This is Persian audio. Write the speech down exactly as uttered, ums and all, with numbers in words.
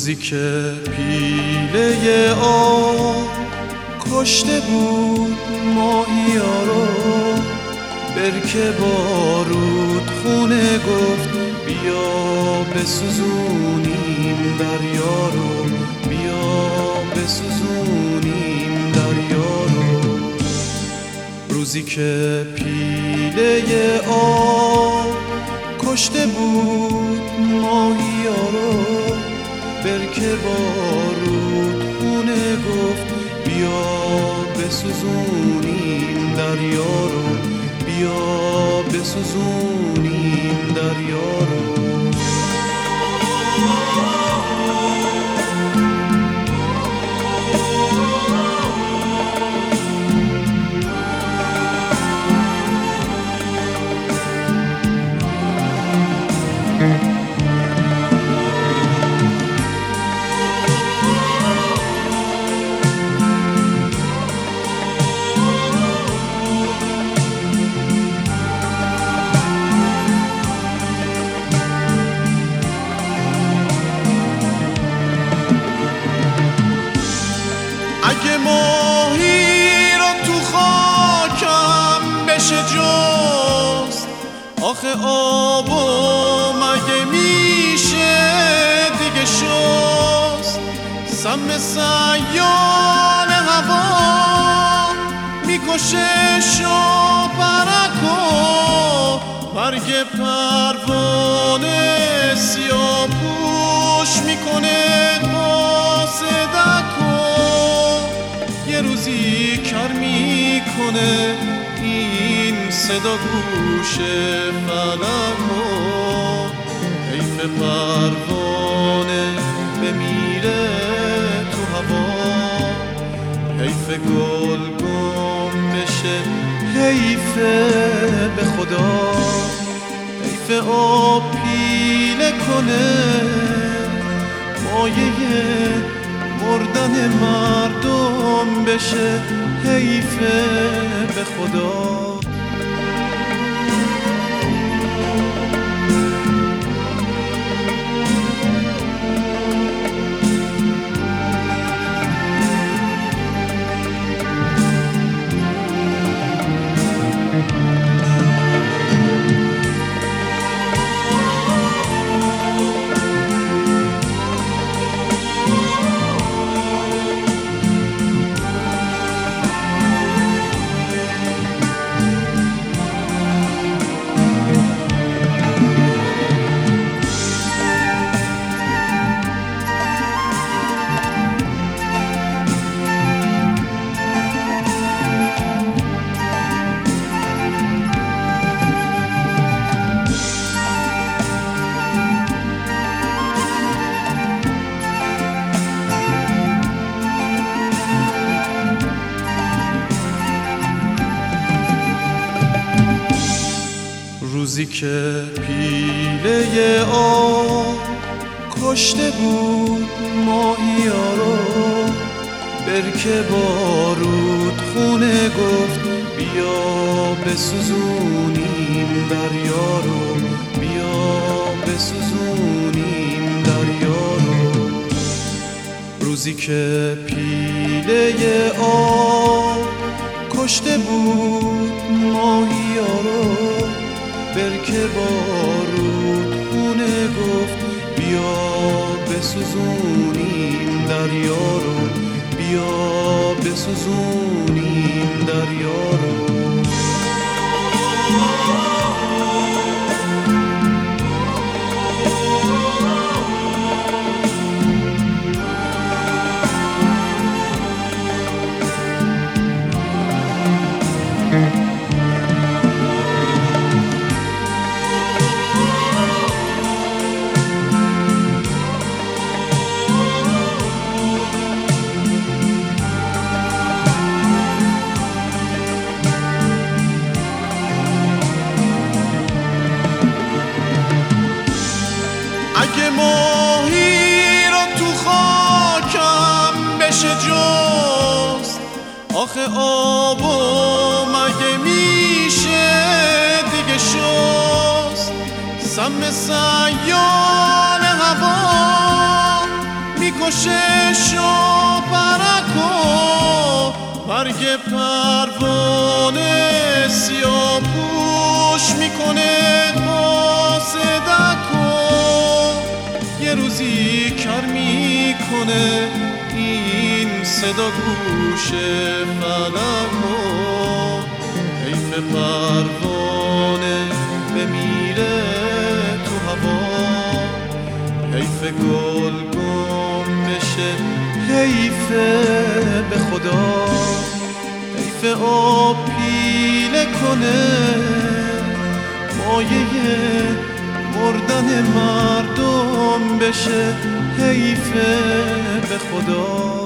روزی که پیله آب کشته بود ماهیا رو، برکه بارود خونه گفت بیا بسوزونیم دریا رو، بیا بسوزونیم دریا رو. روزی که پیله آب کشته بود ماهیا رو، برکه بارود خونه گفت بیا بسوزونیم دریا رو، بیا بسوزونیم دریا رو. اگه ماهی رو تو خاکم بشه جست، آخه آبو مگه میشه دیگه شست. سم سیال هوا میکشه شاپرکو، برگ پروانه سیاه پوش میکنه با صدکو. یه روزی کر میکنه این صدا گوش فلکو، حیف پروانه بمیره تو هوا، حیف گل گم بشه، حیف به خدا، حیف آب پیله کنه مایه مردن مردم بشه، حیف به خدا. روزی که پیله آب کشته بود ماهیا رو، برکه بارود خونه گفت بیا بسوزونیم دریا رو، بیا بسوزونیم دریا رو. روزی که پیله آب کشته بود ماهیا رو، برکه بارود خونه گفت بیا بسوزونیم دریا رو، بیا بسوزونیم دریا رو. اگه ماهی رو تو خاکم بشه جست، آخه آبو مگه میشه دیگه شست. سم سیال هوا بشه شاپرکو برگ پروانه سیاه پوش میکنه با صدکو یه روزی کر میکنه این صدا گوش فلکو حیف پروانه بمیره تو هوا حیف گل گم بشه حیف به خدا حیف آب پیله کنه مایه مردن مردم بشه حیف به خدا